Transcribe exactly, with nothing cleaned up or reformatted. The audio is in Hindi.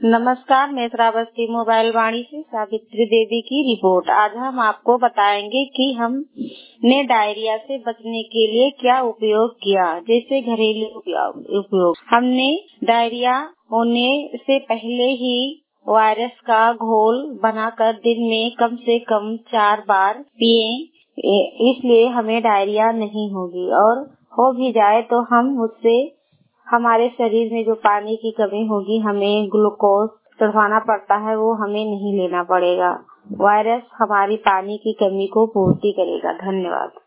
नमस्कार, मैं श्रावस्ती मोबाइल वाणी से सावित्री देवी की रिपोर्ट। आज हम आपको बताएंगे कि हमने डायरिया से बचने के लिए क्या उपयोग किया। जैसे घरेलू उपयोग, हमने डायरिया होने से पहले ही वायरस का घोल बनाकर दिन में कम से कम चार बार पिए, इसलिए हमें डायरिया नहीं होगी। और हो भी जाए तो हम उससे हमारे शरीर में जो पानी की कमी होगी, हमें ग्लूकोज चढ़वाना पड़ता है, वो हमें नहीं लेना पड़ेगा। वायरस हमारी पानी की कमी को पूर्ति करेगा। धन्यवाद।